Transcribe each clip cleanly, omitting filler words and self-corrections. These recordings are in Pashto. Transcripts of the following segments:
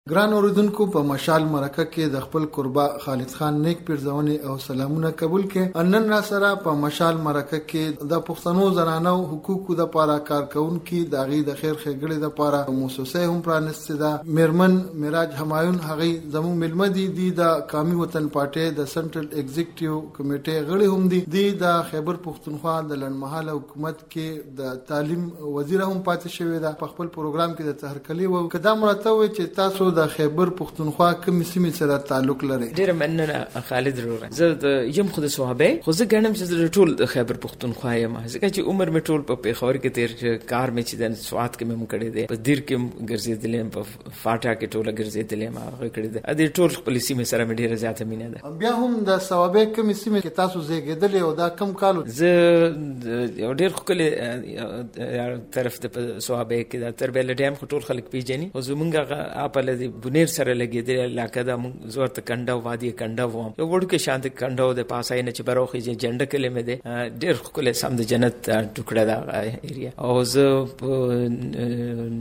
ګران اوریدونکو په مشال مرکه کې د خپل قربا خالد خان نیک پیرزونې او سلامونه قبول کې نن را سره په مشال مرکه کې د پښتنو زنانو حقوقو د پاره کارکونکو د غي د خیر خګړې د پاره موسسه هم پرانسته ده میرمن معراج همایون هغه زمو ملمدي دي د قومي وطن پارټي د سنټرل ایگزیکټیو کمیټې غړي هم دي د خیبر پښتونخوا د لنمحاله حکومت کې د تعلیم وزیر هم پاتې شوی ده په خپل پروګرام کې د تهرکلی و کدا مرته و چې تاسو د خیبر پښتونخوا کوم سیمې سره تعلق لري. ډیر مننه خالد وروره. زه د یم خود صحابه خو زه ګڼم چې ټول د خیبر پښتونخوا یم ځکه چې عمر می ټول په پیښور کې تیر کار می چې د سواد کې مم کړی دی په دیر کې ګرځېدلم په فاټا کې ټول ګرځېدلم هغه کړی دی د ټول خپل سیمې سره می ډیره زیاته مینه ده. بیا هم د صحابه کوم سیمې کې تاسو زیږیدل او دا کم کالو زه یو ډیر خپل طرف د صحابه کې د تربیل ډیم ټول خلک پیژني او زمونږه اپل د بنیر سره لګیدل علاقه د زورت کنده وادي کنده و یو وړکه شانت کنده د پاسای نه چې بروخي جنډه کلمه ده ډیر خپل سم د جنت ټوکړه دا ایریا او زه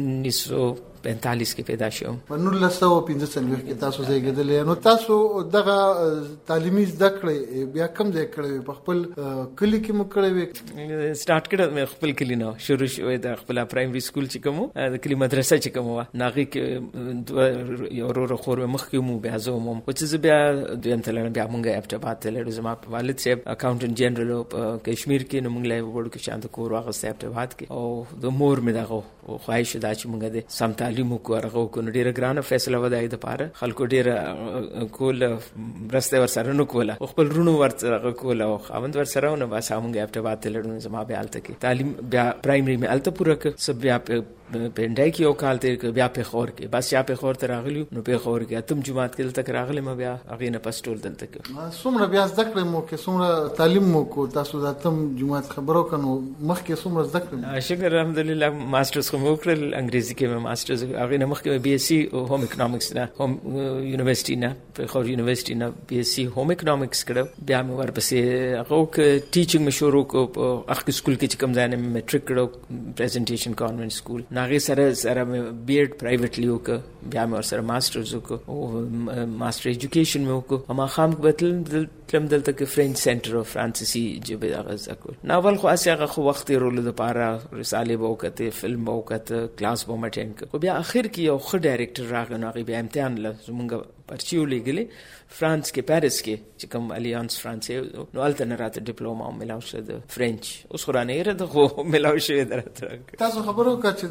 1945 کې پیدا شوم. په 1945 کې تاسو زیږیدل نو تاسو دغه تعلیمي زده کړې بیا کوم ځای کړې په خپل کلی کې مو کړې سٹارټ کړم خپل کلی نه شروع شوې د خپل پرایمري سکول چې کوم د کلی مدرسه چې کوم ناغي کې یو ورو خور مخ کې مو بیا زوم او چې بیا دویم تل بیا مونږه ابټباد ته لړ زما والد صاحب اکاونټنټ جنرال په کشمیر کې نو مونږ له وړو کې شانت کور واغ ابټباد کې او د مور مې دغه خواهش دا چې مونږ د سم تعلیم وکړو کو نو ډیره ګرانه فیصله ودای د پاره خلکو ډیره کول برسته ور سره نو کوله خپل رونو ورته کوله او خوند ور سره نو بس همغه ابټباد ته لړ زما بیا الته کې تعلیم بیا پرایمري مې الته پوره ک سب بیا پندای کې یو کال تیر ک بیا په خور کې بس یا په خور ته راغلی نو په خور کې اتم جمعات کې تل تک راغلی ما بیا هغه نه پستول دلته کې څومره بیا ذکر مو کې څومره تعلیم مو کو تاسو د اتم جمعات خبرو کنو مخ کې څومره ذکر شکر الحمدلله ماسترز کوم وکړل انګریزي کې مې ماسترز هغه نه مخ کې بي اس سي هوم اکونومکس نه هوم یونیورسيټي نه په خور یونیورسيټي نه بي اس سي هوم اکونومکس کړو بیا مې ورپسې هغه ټیچینګ مې شروع کو په اخر سکول کې کوم ځای نه میټریک کړو پریزنټیشن کانوینټ سکول ناغه سره بی ایډ پرایویټلی وک بیا مې سره ماسترز وک او ماستر ایجوکیشن مې وک اما خام بدل تلم دلته کې فرنچ سنټر اف فرانسیسی جبه هغه زکو ناول خو اسه خو وخت رول د پاره رساله بوکته فلم بوکته کلاس بو مټینګ خو بیا اخر کې یو خ ډایریکټر راغنو بیا امتحان له زمونږ پرچیو لګلې فرانس کې پاریس کې چې کوم الیانس فرانس نو الته نه راته ډیپلوما ملاو شو د فرنچ اوس خورانه یې د خو ملاو شو درته تاسو خبرو کا چې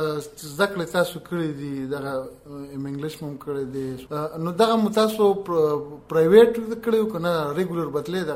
دا ذکر تاسو کړی دی دا انګلیش مم کړی دی نو دا تاسو پرایویټ کړیو کنه ریګولر بدلې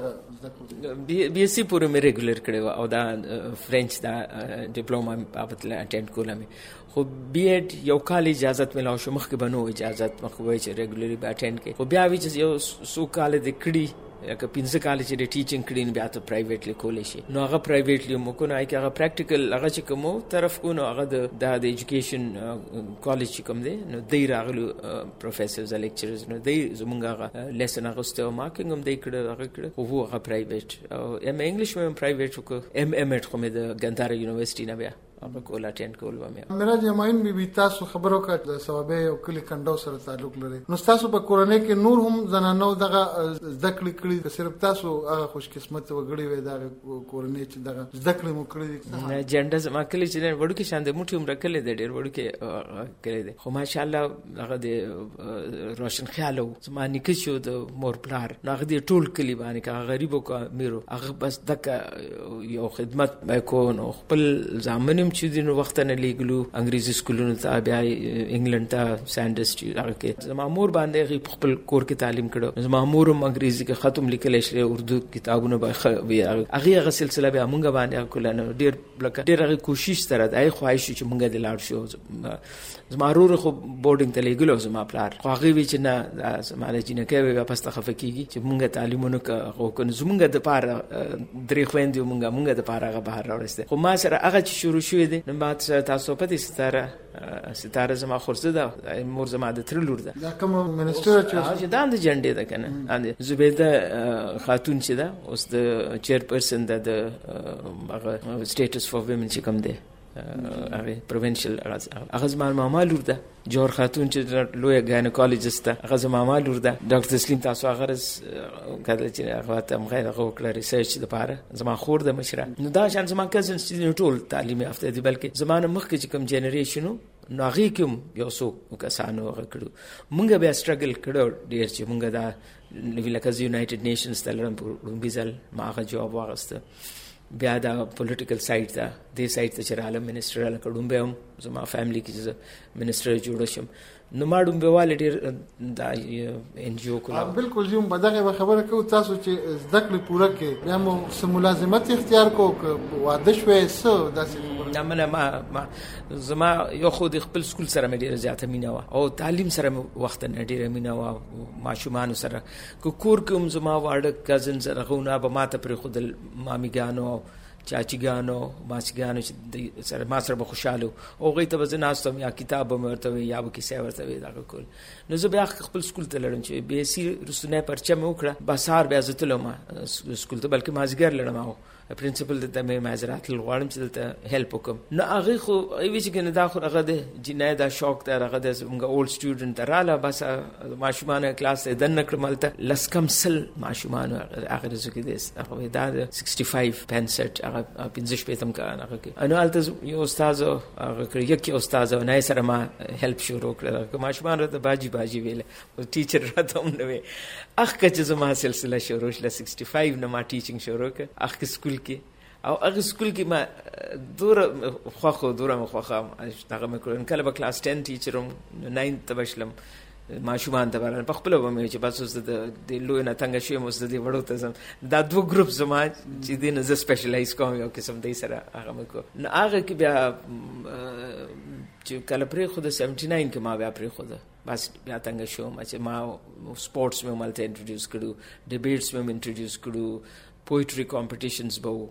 دا بي اس سي پورې مې ریګولر کړو او دا فرنچ دا ډیپلوما په بتل اټینډ کولم خو بی ایډ یو کال اجازه ملاو شو مخکې بنو اجازه مخوي چې ریګولري به اټینډ کې خو بیا وی چې یو سو کال د کړي یا که 15 کال چې د ټیچینګ کړي بیا ته پرایویټلی کولې شي نو هغه پرایویټلی مو کو نهای هغه پریکټیکل هغه چې کومو طرف کو نو هغه د ایجوکیشن کالج کوم دی نو دی راغلو پروفیسورز لیکچرز نو دی زمونږ هغه لیسن هغه ستو مارکینګ هم دی کړه هغه کړه خو هغه پرایویټ او ام انګلیش مې پرایویټ وکړ ام ایټ کوم د ګندهارا یونیورسيټي نه بیا هغه کول اټینډ کول و مې معراج همایون بي تاسو خبرو کا د ثوابه او کلی کندو سره تعلق لري نو تاسو په کورنۍ کې نور هم زنانو دغه ذکر کړی صرف تاسو هغه خوش قسمت وګړي وې دا کورنۍ چې دغه ذکر مو کړی جنډه زما کلی چې وړو کې شاند موټي عمر کلی د ډېر وړو کې کړی دی خو ماشاءالله هغه د روشن خیال زما نیکه شو د مور پلار هغه د ټول کلی باندې کا غریبو کا میرو هغه بس دغه یو خدمت وکړو نو خپل ځامنم چې دینو وخت نه لیګلو انګریزي سکولونو ته بیا انګلند ته سانډسټ هغه کې زما مور باندې خپل کور کې تعلیم کړو زما مور هم انګریزي کې ختم لیکل شي اردو کتابونه به هغه سلسله به مونږ باندې کولنه ډیر کوشش سره دای خواهش چې مونږ د لاړ شو زما رور خو بورډینګ ته لیګلو زما پلار خو هغه وی چې نه زما له جنہ کې به پسته خفقېږي چې مونږ تعلیمونه کو زمونږ د پاره درې خويندې مونږ د پاره هغه بهر راوړسته خو ما سره هغه چې شروع شوې دي نو بعد تاسو په دې ستاره زما خورزه ده مور زما د تر لور ده دا کوم منسټر چې دا د جنډې ده کنه زبیده خاتون چې ده اوس د چیرپرسن ده د هغه سټیټس فور ویمن چې کوم ده هغه پروینشل هغه زما ماما لور ده جوهر خاتون چې لوی ګاینکالوجست ده هغه زما ماما لور ده ډاکټر تسلیم تاسو هغه کله چې هغه ته غیر هغه کړ ریسرچ لپاره زما خور ده مشره نو دا شان زما کزنز چې ټول تعلیم یافته دي بلکې زمانه مخکې چې کوم جنریشنو نو هغه کوم یو څو کسانو هغه کړو مونږ بیا سټرګل کړو ډیر چې مونږ دا لکه یونایټډ نیشنز ته لرم په بیزل ما هغه جواب واغسته بیا دا پولیټیکل سایډ ته دې سایډ ته چې رااله منسټر له کډوم به هم زما فیملی کې منسټر جوړ شم نو ما ډوم به والي ډیر دا ان جی او کوله بالکل زم بدغه خبره کو تاسو چې ذکر پوره کې بیا مو ملازمت اختیار کو واده شوي سو داسې نه ما زما یو خو د خپل سکول سره مې ډیره زیاته مینه و او تعلیم سره مې وخت نه ډیره مینه و ماشومان سره کور کوم زما واړه کزنز رغونه به ماته پر خود مامیګانو چاچیګانو ماسګانو چې سره ما سره به خوشاله او غي ته وزناستم یا کتاب مرته یا به کیسه ورته وي دا کول نو زه بیا خپل سکول ته لړم چې به سي رسونه پرچم وکړه بسار بیا زتلو ما سکول ته بلکې مازګر لړم او پرنسپل ته مې معذرت لغواړم چې دلته هیلپ وکم نو هغه خو ایوي چې کنه دا خو هغه د جنای دا شوق ته هغه د موږ اولډ سټوډنټ رااله بس ماشومان کلاس ته دنه کړملته لسکم سل ماشومان هغه زکه دې هغه دا 65 پنسټ هغه پنځه شپې تم کار هغه کې انو الته یو استاد هغه کړی یو کې استاد نه سره ما هیلپ شروع کړل ماشومان راته باجی ویل او ټیچر راته هم نو اخ چې زما سلسله شروع شله 65 نه ما ټیچینګ شروع کړ اخ سکول کې او هغه سکول کې ما دوره مخه هغه مې کړن کله به کلاس 10 ټیچرم 9 ته بشلم ماشومان ته ورن په خپل ومه چې بس د لوی نه څنګه شي مو د وړو ته زم دا دوه ګروپ زما چې دین ز سپیشلایز کوم یو قسم دی سره هغه مې کو نو هغه کې بیا چې کله پرې خود 79 کې ما بیا پرې خود بس بیا څنګه شو چې ما سپورتس مې مالته انټروډیوس کړو ډیبیټس مې انټروډیوس کړو پوئټری کمپټیشنز به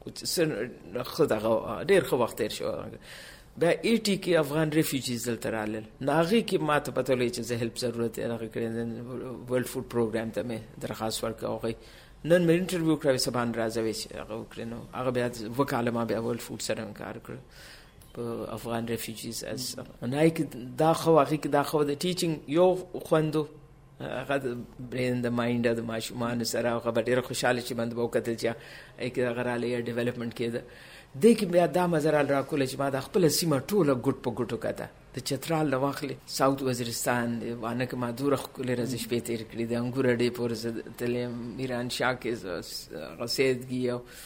خدای ډیر خو وخت تیر شو بیا 80 کې افغان ریفیوجیز دلته رالل ناغي کې ماته پته لې چې زه هیلپ ضرورت هغه کړم ورلد فود پروګرام ته مې درخواست ورکړ نن مې انټرویو کړو سبان راځوي چې هغه وکړنو هغه بیا وکاله ما بیا ورلد فود سره کار کړ په افغان ریفیوجیز اس نه کې دا خو هغه کې دا خو د ټیچینګ یو خوندو هغه برین د مایند د ماشومان سره هغه ډېر خوشاله چې بند وو کتل چې هغه غراله ډیولپمنٹ کېده د کې بیا دا مزرال راکول چې ما د خپل سیمه ټوله ګټ په ګټو کته د چترال د واخلې ساوث وزیرستان وانه کې ما دور خپل رز شپې تیر کړې د انګور ډې پور تلم ایران شاه کې غسیدګي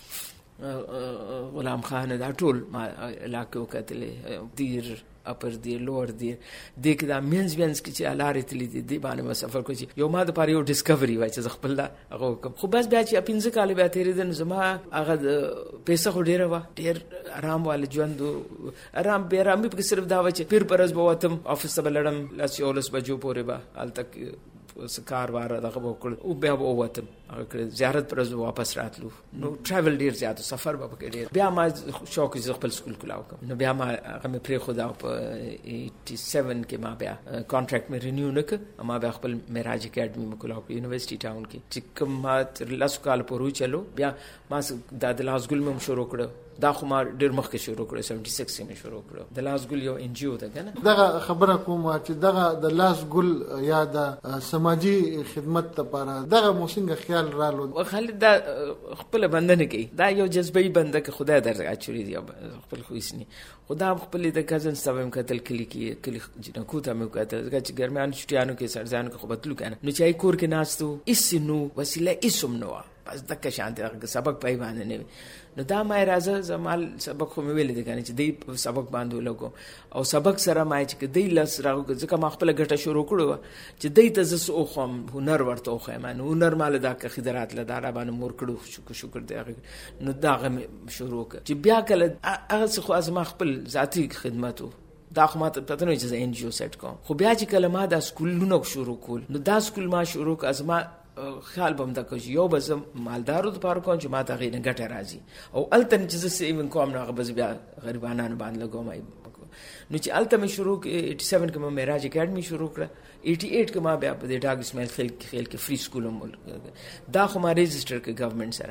غلام خان دا ټول ما علاقو کتلې دیر اپر دی لور دی د دا مینز کې چې الاره تللی دی باندې مسافر کو چې یو ما د پاره یو ډیسکوري وای چې خپل هغه خو بس بیا چې پنځه کال بیا تیرې دن زما هغه پیسې خو ډیره وا ډیر آرام وال ژوند آرام به آرام په صرف دا و چې پیر پرز بوتم افیس ته لړم لاس یولس بجو پورې با ال تک کار واره دغه وکړ او بیا ووتم هغه زیارت پر واپس راتلو نو ټریول ډیر زیات سفر به کې ډیر بیا ما شوق ز خپل سکول کلاو کوم نو بیا ما هغه پر خدا په 87 کې ما بیا کانټریکټ مې رینیو نک ما بیا خپل معراج اکیډمي مې کلاو په یونیورسيټي ټاون کې چې کوم ما تر لاس کال پورې چلو بیا ما د لاس ګل مې شروع کړ دا خو ما ډیر مخکې شروع کړ 76 کې شروع کړ د لاس ګل یو ان جی او ده کنه دغه خبره کوم چې دغه د لاس ګل یا د سماجی خدمت لپاره دغه موسنګ خیال رالو خالد دا خپل بندنه کوي دا یو جذبي بنده کې خدای درځي اچوري دی خپل خو اسني خدا خپل د کزن سبم کتل کلی جنہ کوته مې کتل چې ګرمیان چټیانو کې سرځان کې خو بدلو کنه نو چې کور کې ناستو اسنو وسیله اسم نو بس دغه شانته سبق پای باندې نه نو دا ما راځه زمال سبق خو مې ویل دي کنه چې دی سبق باندې لګو او سبق سره ما چې دی لس راغو ځکه ما خپل ګټه شروع کړو چې دی ته زس او خم هنر ورته خو ما نو هنر مال دا که خدرات لدار باندې مور کړو شکر دی نو دا شروع کړ چې بیا کله هغه خو از ما خپل ذاتی خدمتو دا خو ما ته پته نه چې ان جی او سیټ کوم خو بیا چې کله ما دا سکولونو شروع کول نو دا سکول ما شروع از ما خیال بم دا کوم یو بس مالدارو د پاره کوم چې ما ته غیر ګټه راځي او التن چې زه ایون کوم نه بس بیا غریبانو باندې لګوم نو چې الته مې شروع 87 کې مې معراج اکیډمي شروع کړه 88 کې ما بیا په ډاګ اسماعیل خیل کې فری سکول دا خو ما ريجستره کې گورنمنت سره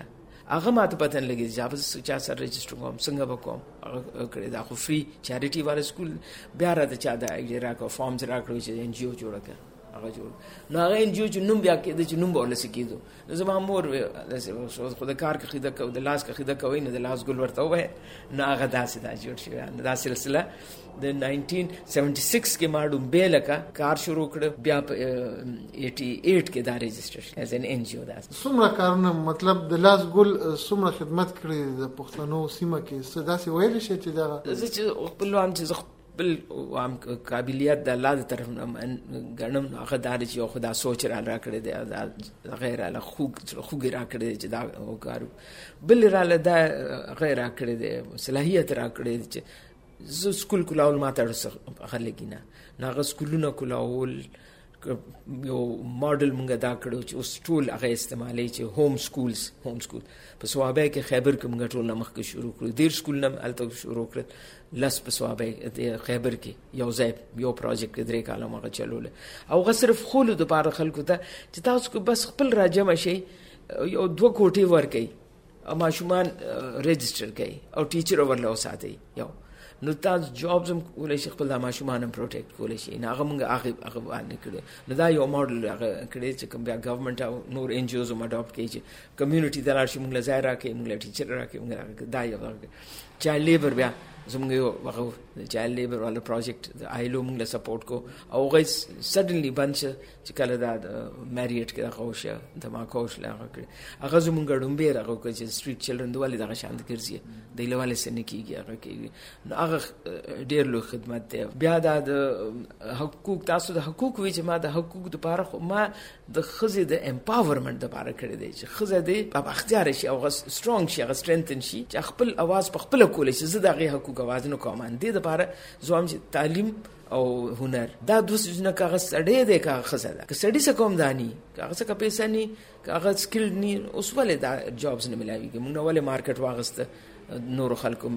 هغه ماته پته نه لګي چې چا سره رجسټر کوم څنګه وکوم هغه کړی دا خو فری چیریټي وال سکول بیا راته چا دا اجرا کو فارمز راکړو چې ان جی او جوړ کړ هغه جوړ نو هغه ان جی او چې نوم بیا کېد چې نوم بوله سکیدو زما مور خو د کار کې خیده کو د لاس کې خیده کوي نه د لاس ګل ورته وای نه هغه داسې دا جوړ شو دا سلسله د 1976 کې ما ډومبه لکه کار شروع کړ بیا 88 کې دا رجسټر ایز ان ان جی او دا څومره کارونه مطلب د لاس ګل څومره خدمت کړی د پښتنو سیمه کې داسې ویل شي چې دا چې خپل وام چې بل وام قابلیت د الله تر غنم هغه دار چې خدا سوچ را کړی دی غیر له خوګ را کړی چې دا وکړو بل را له دا غیر را کړی دی صلاحیت را کړی چې ز سکول کولاول ماته خلګینا ناغه سکولونه کولاول یو ماډل مونږ دا کړو چې اوس ټول هغه استعمالي چې هوم سکول په سوابه کې خیبر کې مونږ ټول نمخ کې شروع کړو ډیر سکول نم الته شروع کړ لس په سوابه خیبر کې یو ځای یو پروجیکټ درې کاله مغه چلول او غ صرف خولو د بار خلکو ته چې تاسو کو بس خپل راجم شي یو 2 کوټي ورکي او ماشومان رجسټر کوي او ټیچر اورله وساتي یو نو تاسو جابز هم کولای شي خپل د ماشومان هم پروټیکټ کولای شي نه هغه موږ هغه باندې کړو نو دا یو موډل هغه کړی چې کوم بیا ګورنمنت او نور ان جی اوز هم اډاپټ کوي چې کمیونټي د لارښي موږ ځای راکې موږ ټیچر راکې موږ دا یو چایلډ لیبر بیا زموږ یو هغه چایلډ لیبر والا پروجیکټ د آیلو موږ له سپورټ کو او غي سډنلی بنچ چې کله دا میریټ کې هغه وشه د ما کوش لا هغه زموږ ډومبه هغه چې سټریټ چلډرن دوالي دغه شاند کړی د لواله سن کېږي هغه کېږي هغه ډېر لوی خدمت دی بیا د حقوق تاسو د حقوق وی چې ما د حقوق لپاره ما د خزې د امپاورمنت لپاره کړی دی چې خزې دې په اختیار شي او سترونګ شي هغه سترنتن شي چې خپل आवाज په خپل کولای شي زه دغه حقوق आवाज نه کوم دې لپاره زوم چې تعلیم او هنر دا دوه څه کاغذ سړې دی کاغذ خزه که سړې څه کوم دانی کاغذ کا پیسې نه کاغذ سکل نه اوس ولې دا جابز نه ملاويږي موږ ولې مارکیټ واغسته نور خلکو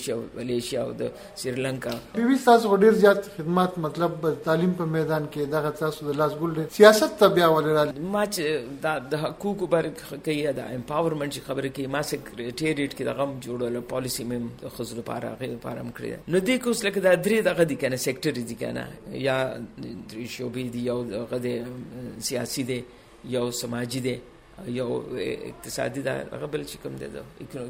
ملیشیا او د سریلانکا بي تاسو ډیر زیات خدمات مطلب تعلیم په میدان کې دغه تاسو د لاس ګل سیاست ته بیا ولرال ما چې د حقوقو باره کې د امپاورمنت خبره کې ما سیکریټریټ کې دغه جوړول پالیسی مم د خزر لپاره غیر لپاره کړی نو دې کوس لکه دا درې دغه دي کنه سېکټر دي کنه یا شوبې دي یو غده سیاسي دي یو سماجی دي یو اقتصادي دا غبل چې کوم دی دا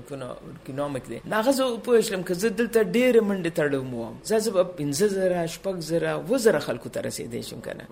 اکونومیک دی ناغه په اسلام کې زدل ته ډېر منډه تړم وم زه 15,000 شپږ وزره خلکو ته رسیدې شم کنه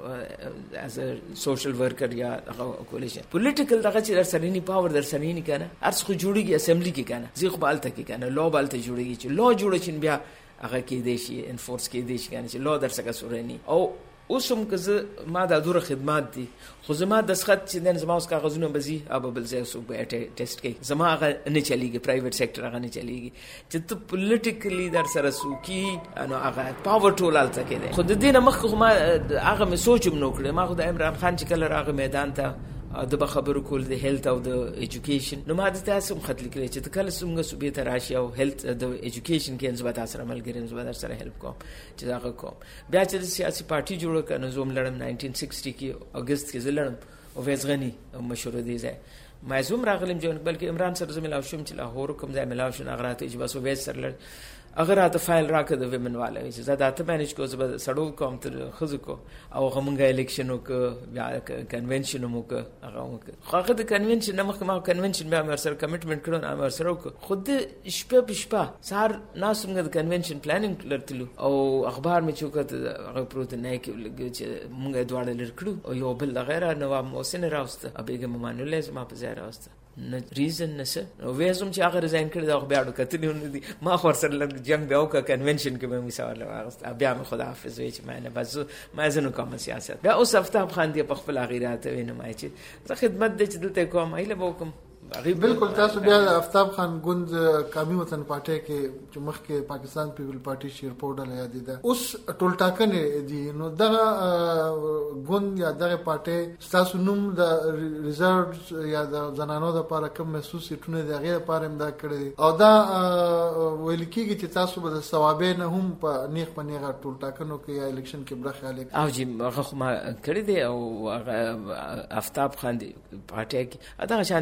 از سوشل ورکر یا کولیشن پولیټیکل دغه چې درسرینی پاور درسرینی کنه ارڅ خو جوړیږي اسمبلی کې کنه زی خو بالته کې کنه لو بالته جوړیږي چې لو جوړ چین بیا هغه کې دی شي انفورس کې دی شي کنه چې لو درسګه سورنی او اوسم که ما د دوره خدمات دي خو زما د سخت چې د زما اوس کاغذونه بزي اب بل ځای سو به ټیسټ کوي زما هغه نه چلیږي پرایویټ سېکټر هغه نه چلیږي چې ته پولیټیکلی در سره سوکي انو هغه پاور ټول الته کې خو د دې نه مخ ما هغه مې سوچم نو کړم ما خو د عمران خان چې کله راغی میدان ته د خبرو کول د هیلث او د ایجوکیشن نو ما د تاسو خط لیکل چې کله څنګه صوبې ته راشي او هیلث د ایجوکیشن کې انځبات سره ملګری انځبات سره هیلپ کوم چې دا کوم بیا چې سیاسي پارټي جوړ کړه زوم لړم 1960 کې اگست کې زلړم او وزغنی مشهور دي ځای ما زوم راغلم جون بلکې عمران سره زميل او شوم چې لاهور کوم ځای ملاو شو نغرات اجباس او وېس سره اگر اته فایل راکړه د ویمن والے چې زدا ته مانیج کو زب سړو کوم تر خزو کو او همغه الیکشن وک بیا کنونشن مو ک هغه د کنونشن نمخ ما کنونشن بیا مر سره کمټمنټ کړو نو مر سره خود شپه بشپه سار ناسمګه د کنونشن پلانینګ لرتلو او اخبار می چوکت هغه پروت نه کې چې مونږ دواړه لرکړو او یو بل غیره نواب محسن راوسته ابيګه ممانولې ما په ځای راوسته نه ریزن نشه او وېزم چې هغه ریزاین کړی دا بیا اډو کتلی دي ما خور سره لږ جنگ بیا او کنونشن کې مې مثال واغست بیا مې خداحافظ وی چې معنی بس ما زنه کوم سیاست بیا اوس افتاب خان دی په خپل غیرات وینم چې زه خدمت د چې دلته کوم ایله وکم بالکل تاسو بیا افتاب خان ګوند قومي وطن پارټي کې چې مخکې پاکستان پیپل پارټي شیر پورډل یاد دي اوس ټول ټاکنه دي نو دا ګوند یا دغه پارټي تاسو نوم د ریزرو یا د زنانو د لپاره کوم محسوس سیټونه د غیر لپاره امدا کړی او دا ویل کېږي چې تاسو به د ثوابې نه هم په نیغ ټول ټاکنو کې یا الیکشن کې برخه اخلي او چې هغه ما کړی دی او افتاب خان دی پارټي کې دا شان چې ټول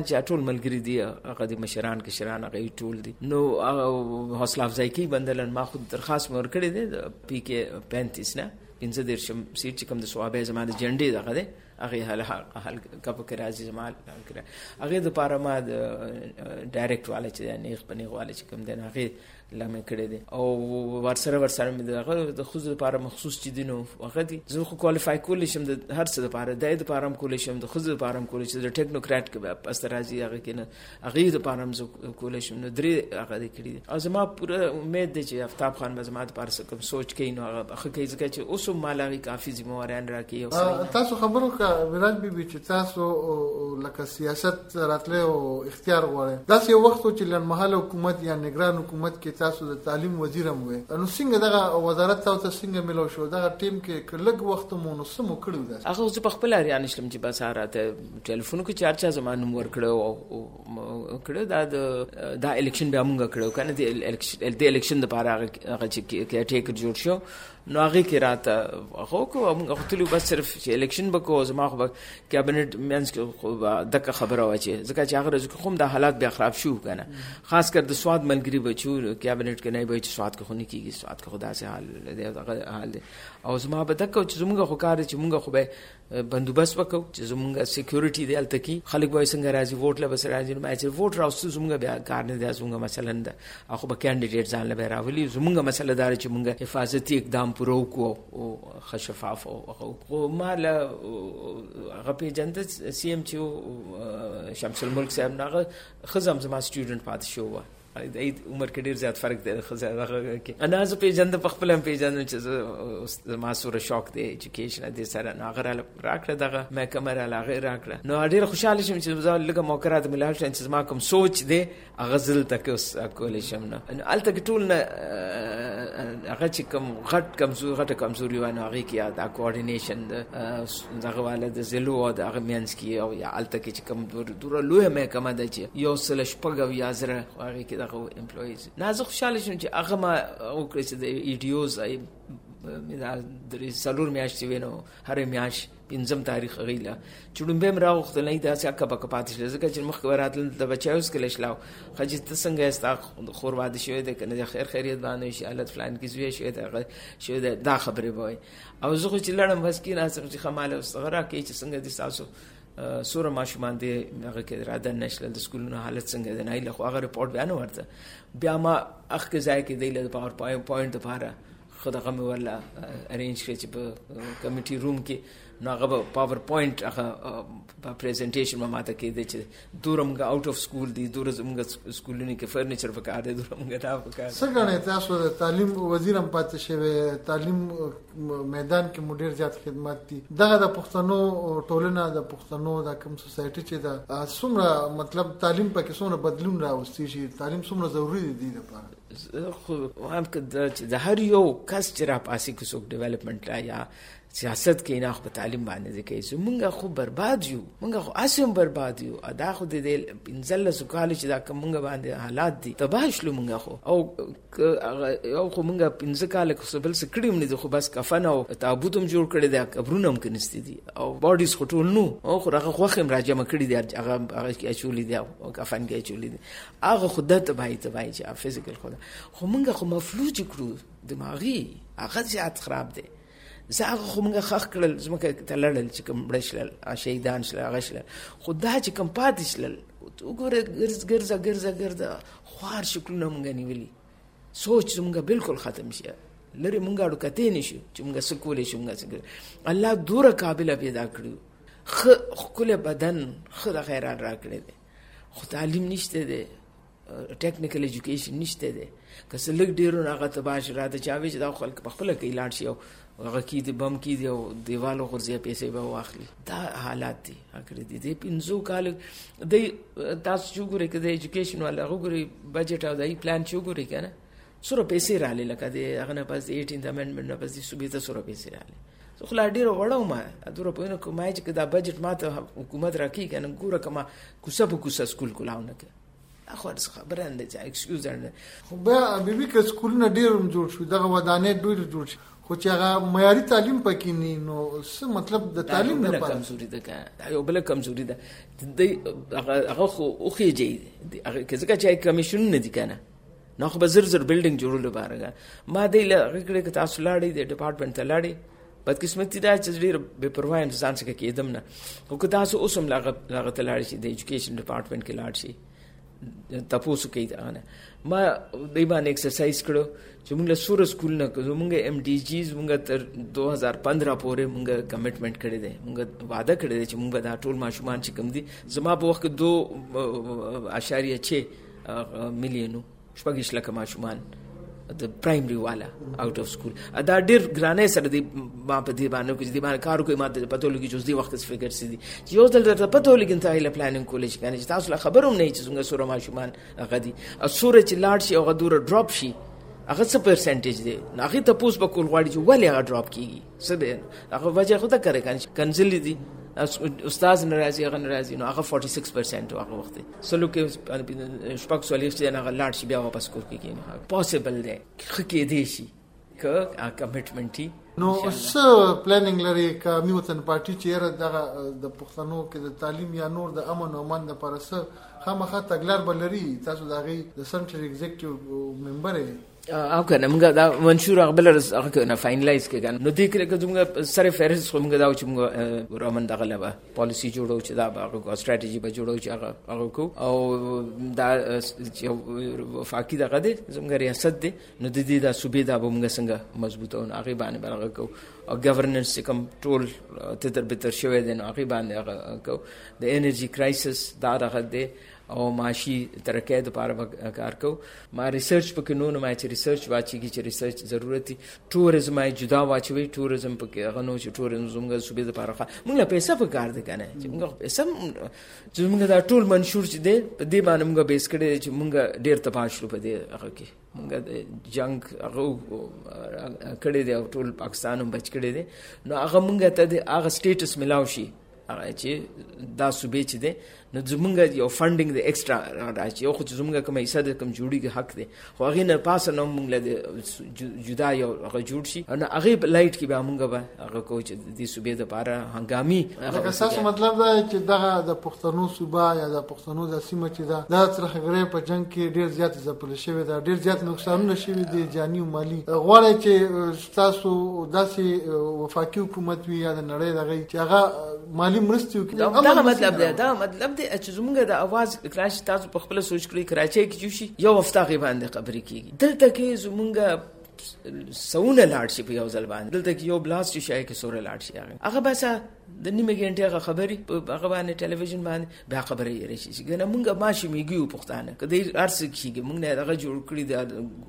ملګری دي هغه د مشران کشران هغه ټول دي. نو حوصله افزایی کوي بندلن. ما خود درخواست مور کړی دی پی کې 35 نه 15 سیټ چې کوم د صوابه زمانه جنډې دغه دی هغه حل کپ کې راځي زمال کړه هغه د پاره ما ډایرکټ والے چې نه خپنی والے چې کوم دی هغه لمه کړی دی او ورسره مې دغه د خو لپاره مخصوص چې دینو هغه دي زه خو کوالیفای کول شم د هر څه لپاره د لپاره کول شم د خو لپاره کول شم د ټیکنوکرات کې پس راځي هغه کې نه هغه د لپاره کول شم نو درې هغه دي کړی دي. او زما پوره امید دی چې آفتاب خان به زما د لپاره کوم سوچ کوي نو هغه کوي ځکه چې اوس مالغي کافي ذمہواران راکې. تاسو خبرو کا ویراج بي چې تاسو لکه سیاست راتله او اختیار غواړي دا یو وخت چې لنمحل حکومت یا نگران حکومت کې تاسو د تعلیم وزیر هم وي نو څنګه دغه وزارت تاسو څنګه ملو شو دغه ټیم کې لږ وخت مو نو سمو کړو دا هغه زه په خپل اړ نشم چې بس راته ټلیفون کې چارچا زمانه ور کړو کړه دا الیکشن به موږ کړو کنه د الیکشن د پاره هغه چې ټیک جوړ شو نو هغه کې راته هغه کو موږ خپل بس صرف چې الیکشن بکو زما خو کابینټ مینس کې دغه خبره واچي ځکه چې هغه کوم د حالات بیا خراب شو کنه خاص کر د سواد ملګری بچو کابینټ کې نه به چې سواد کې خو نه کیږي سواد کې خدا سه حال دی دغه حال دی او زما به دغه چې زموږ خو کار چې موږ خو به بندوبست وکړو چې زموږ سکیورټي دی الته کې خلک وای څنګه راځي ووټ له بس راځي نو چې ووټ راوستو زموږ بیا کار نه دی زموږ مثلا ده خو به کینډیډیټ ځان له راولي زموږ مسله دار چې موږ حفاظتي اقدام پرو کو او خشفاف او مال غپی جنت سی ام چې شمس الملک صاحب ناغه خزم زما سټوډنټ پات شو د عمر کې ډیر زیات فرق دی خزه کې انا زه په جند په خپل په جند چې ما سره شوق دی ایجوکیشن د سره ناغره راکړه دغه مې کمره لاغه راکړه نو ډیر خوشاله شم چې زه لږه موقرات ملال شم چې ما کوم سوچ دی غزل تک اوس کول شم نه الته ټول نه هغه چې کوم غټ کمزوري ونه هغه کې دا کوارډینیشن دغه والد زلو او دغه مینس کې او یا الته کې چې کوم دور لوی مې کوم د چې یو سل شپږ یا زره هغه کې دغه امپلویز نازه خوشاله شم چې هغه ما او کړی چې د ایډیوز ای د سلور میاشتې وینو هر میاش 5 تاریخ غیلا چړم به مرا وخت نه دا څه کبه کپات شل ځکه چې مخ وراتل د بچایوس کې لښلاو خجه ته څنګه استا خور واده شوی د کنه خیر خیریت باندې شي حالت فلان کې زوی شوی دا خبره وای او زه خو چې لړم بس کې ناسم چې خماله صغرا کې چې څنګه دي تاسو سوره ماشومان دي هغه کې راده نشل د سکولونو حالت څنګه ده نه له هغه رپورت بیان ورته بیا ما اخ کې ځای کې دی له پاور پوینټ لپاره خدغه مې ولا ارینج کړی چې په کمیټي روم کې نو هغه پاور پوینټ هغه په پریزنټیشن ما ماته کې دی چې دورمګه آوټ اف سکول دي دورمګه سکولونو کې فرنیچر پکار دي دورمګه دا پکار څنګه تاسو د تعلیم وزیر هم پاتې شوی تعلیم میدان کې مډیر زیات خدمات دي دغه د پښتنو ټولنه د پښتنو د کوم سوسایټي چې دا څومره مطلب تعلیم پکې څومره بدلون راوستي شي تعلیم څومره ضروری دی لپاره خو هم کده د هر یو کس چې را پاسي کې څوک ډیولپمنٹ لا یا سیاست کې نه په تعلیم باندې ځکه مونږه خو برباد یو مونږه خو اسیم برباد یو ادا خو دې پنځل سکال چې دا کومه باندې حالات دي تباش لو مونږه خو او خو مونږه پنځه کال کې بل څه کړیم نه خو بس کفن او تابوت هم جوړ کړی دا قبرونه هم کنيستي دي او باډیز خو ټول نو او خو هغه خوخم راځم کړی دی هغه کې اچولې دی او کفن کې اچولې دی هغه خودت تبای چې فزیکل خو مونږه خو مفلوج کړو دماغي هغه زیات خراب دی زاغه خو موږ خخ کړل زمکه تلل چې کوم بلشل شهیدان شل غشل خدای چې کوم پاتې شل وګوره ګرځه خوار شکلونه موږ نیولې سوچ موږ بالکل ختم شي لري موږ اړو کته نشو چې موږ سکولې شو موږ الله دوره قابل پیدا کړو خپل بدن خو خیرات راکړي خو تعلیم نشته دی ټیکنیکل ایجوکیشن نشته دی که څه لګ ډیرو هغه تباش راته چاوي چې دا خلک په خپل کې لاړ شي او هغه کې د بم کې دی او دیوالو غرزه پیسې به واخلي دا حالات دي اګر دي پنځو کال د تاسو چې ګوري کې د ایجوکیشن ولا ګوري بجټ او د پلان چې ګوري کنه سره پیسې را لکه د هغه نه پس 18th امندمنت نه پس صوبې ته سره پیسې را لې خو لا ډیرو وړو ما دغه په نو کومای چې دا بجټ ماته حکومت راکې کنه ګوره کما کوسه سکول کولاونه کې اخو خبره نه ده ایکسکیوز نه خو به بیبي که سکولونه ډیر جوړ شو دغه ودانې ډیر جوړ شي خو چې هغه معیاري تعلیم پکې نه نو څه مطلب د تعلیم نه لپاره کمزوري ده یو بل کمزوري ده هغه خو خوږي هغه کله چې کمیشن نه دي کنه نو خو به زر بلډینګ جوړول لپاره ما دی له کړه تاسو لاړې د ډپارټمنټ ته لاړې بدقسمتي دا چې ډېر بې پروا انسان څخه کېدم نه او که تاسو اوس هم لاغه ته لاړ شي د ایجوکیشن ډپارټمنټ کې لاړ شي تاسو کوي دا نه ما دای باندې ایکسرسایز کړو چې موږ له سور سکول نه کوو موږ ایم ډي جیز موږ تر 2015 پورې موږ کمټمنٹ کړی دی موږ وعده کړی دی چې موږ دا ټول ماشومان چې کم دي زما په وخت 2.6 میلیونو شپږ لک ماشومان د پرایمري والا آوټ اف سکول دا ډیر ګرانه سره دی ما په دې باندې کې دې باندې کار کوي ما ته پته لګي چې دې وخت فکر سي دي چې یو ځل ته پته لګي ته هله پلانینګ کولې چې کنه تاسو لا خبروم نه چې څنګه سوره ماشومان هغه دي سوره چې لاړ شي او دور ډراپ شي هغه څه پرسنټیج دی هغه ته پوس په کول غواړي چې ولې هغه ډراپ کیږي څه دی هغه وجه خو ته کوي کنزل دي استاد ناراضي هغه ناراضي نو هغه 46% هغه وخت سلو کې شپږ سوالې چې هغه لاړ شي بیا واپس کور کېږي پوسیبل دی کې دی شي که کمټمنټي نو څه پلانینګ لري کا میوتن پارټي چیرې د پښتنو کې د تعلیم یا نور د امن او امان لپاره څه خامخا تګلار بلري تاسو د هغه د سنټر ایگزیکټیو ممبر او کنه موږ دا منشور هغه نه فاینلایز کړه نو دې کې کومه سره فهرست کومه دا چې موږ رومن دغه لبا پالیسی جوړو چې دا هغه استراتیژي به جوړو چې هغه کو او دا وفاقي دغه دې زموږ ریاست دې نو د دې دا صوبې دا به موږ څنګه مضبوطو هغه باندې برابر کو او گورننس کوم ټول تر به شوی دی نو هغه باندې هغه کو د انرژي کرایسس دا هغه دې او معاشي ترقۍ لپاره کار کو ما ریسرچ پکې نو ما چې ریسرچ واچي چې ریسرچ ضرورتي ټوریزم یې جدا واچوي ټوریزم پکې هغه نو چې ټوریزم زموږ صوبې لپاره موږ له پیسې په کار دی کنه چې موږ پیسې زموږ دا ټول منشور چې دی په دې باندې موږ بیس کړی چې موږ ډېر تباشلو په دې هغه کې موږ جنگ هغه کړی دی او ټول پاکستان هم بچ کړی دی نو هغه موږ ته هغه سټیټس ملاو شي هغه چې دا صوبې چې دی نو زمونږ یو فنډینګ د ایکسترا راځي یو خو زمونږ کومه حصہ د کم جوړیږي حق دی خو هغه نه پاسه نو موږ له جدا یو هغه جوړ شي نو هغه لایټ کې به موږ به هغه کو چې د صوبې د لپاره هنګامي هغه اساس مطلب دا چې دغه د پښتنو صوبه یا د پښتنو د سیمه چې دا ترخګره په جنگ کې ډیر زیات ځپل شوی دا ډیر زیات نقصانونه شوی دي جاني او مالی غواړي چې تاسو داسې وفاقي حکومت وي یا د نړۍ دغه چې هغه مالی مرستې وکړي دا مطلب دی دا مطلب دی چې زمونږ د اواز کراچ تاسو په خپل سوچ کړی کراچي کې جوشي یو هفته غي باندې خبرې کیږي دلته کې زمونږ سونه لاړ شي په یو ځل باندې دلته کې یو بلاست شي کې سوره لاړ شي هغه بس د نیمه غنټه خبرې هغه باندې ټلویزیون باندې بیا خبرې یې شي ګنه مونږ ماشي میګیو پښتانه کدی ارس کیږي مونږ نه هغه جوړ کړی د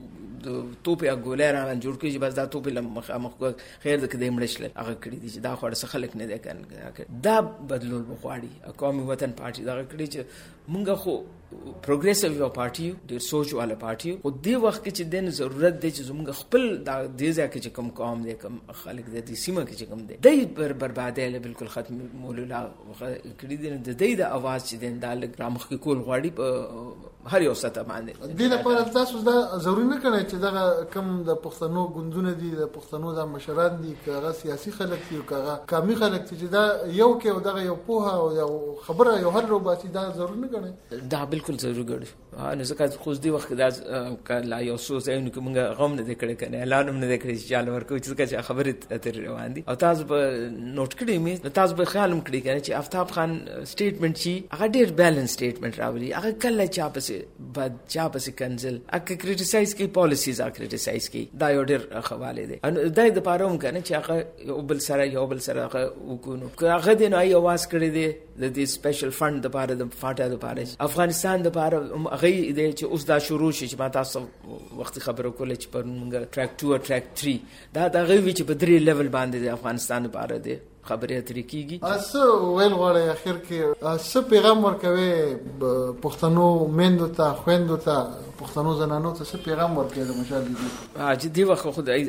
توپه ګولر ان جوړ کړي بس دا توپه مخ خیر د کدی مړشل هغه کړی دي چې دا خور څه خلک نه ده کن دا بدلول بخواړي قومي وطن پارټي دا کړی چې مونږ خو پروګریسیو یو پارټي د سوچ والا پارټي خو دې وخت کې چې د ضرورت دی چې زموږ خپل د دې ځکه چې کم قوم دی کم خلک د دې سیمه کې چې کم دی د بربادۍ له بالکل ختم مولا کړی دی د دې د आवाज چې د لګ رامخ کې کول غواړي په هر یو سطح باندې د لپاره تاسو دا ضروري نه کړئ چې دا کم د پښتنو ګوندونه دي د پښتنو د مشران دي کغه سیاسي خلک دي کغه کامي خلک چې دا یو کې او دا یو پوها او یو خبره یو هر روباسي دا ضروري نه کړئ دا بالکل ضروري ګړي نو ځکه خو دې وخت دا لا یو څه ځایونه کې موږ غم نه کړی کنه اعلان هم نه کړی چې چالو ورکو چې خبره تر روان دي او تاسو به نوٹ کړی مې تاسو به خیال هم کړی کنه چې آفتاب خان سټیټمنټ شي هغه ډیر بیلانس سټیټمنټ راوړي هغه کله چا پسې بد چا پسې کنزل اګه کریټیسایز کی پالیسیز ا کریټیسایز کی دا یو ډیر حواله دي ان دای د پاره هم کنه چې هغه یو بل سره هغه وکونو هغه د نو आवाज کړی دی د دې سپیشل فند د پاره د فاټا د پاره افغانستان د پاره هغه دې چې اوس دا شروع شي چې ما تاسو وخت خبرو کوله چې پر موږ ټریک 2 او ټریک 3 دا دغه وی چې په درې لیول باندې د افغانستان لپاره دی خبرې اترې کیږي اسه ویل غواړي اخر کې اسه پیغام ورکوي پښتنو میندو ته خويندو ته پښتنو زنانو ته څه پیغام ورکوي د مشال دي جدي وخت خدای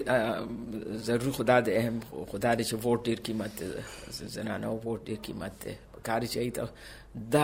ضروري خدا د اهم خدا د چې ووټ ډیر قیمت زنانو ووټ ډیر قیمت کاری چي ته دا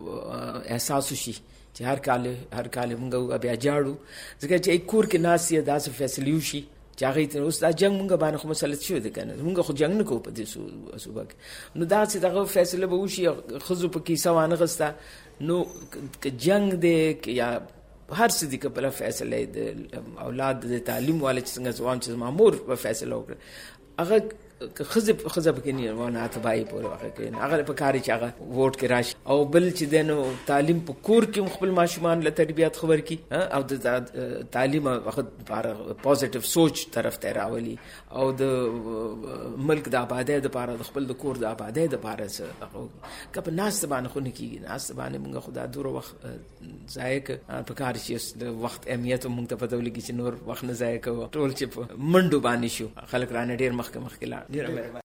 احساس شي چې هر کال موږ بیا جاړو ځکه چې کور کې ناسي داسې فیصلې وشي چې هغه ته اوس دا جنگ مونږ باندې خو مسلط شو دي کنه مونږ خو جنگ نه کوو په دې صوبه کې نو دا چې دغه فیصله به وشي خزو په کیسه وانه غستا نو جنگ دې یا هر څه دي کله فیصله د اولاد د تعلیم والے څنګه ځوان چې مامور په فیصله وکړه هغه خزه پکې نه ونه اتبای پورې واخه کې هغه په کاری چې هغه ووټ کې راشي او بل چې دنو تعلیم په کور کې خپل ماشومان له تربیات خبر کی او د تعلیم وخت لپاره پوزټیو سوچ طرف ته راولي او د ملک د آبادی لپاره د خپل د کور د آبادی لپاره څه کله ناس باندې خو نه کیږي ناس باندې موږ خدا دور وخت ضایع په کار چې د وخت اهمیت موږ ته پته ولګي چې نور وخت نه ضایع کوو ټول چې منډو باندې شو خلک رانه ډیر مخکې لا